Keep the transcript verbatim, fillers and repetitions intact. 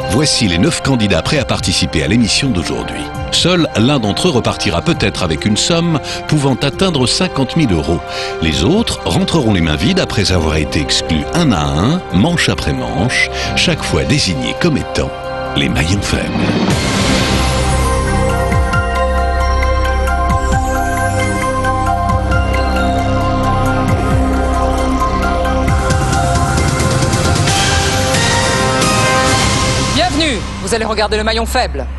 Voici les neuf candidats prêts à participer à l'émission d'aujourd'hui. Seul l'un d'entre eux repartira peut-être avec une somme pouvant atteindre cinquante mille euros. Les autres rentreront les mains vides après avoir été exclus un à un, manche après manche, chaque fois désignés comme étant les maillons faibles. Bienvenue, vous allez regarder le maillon faible.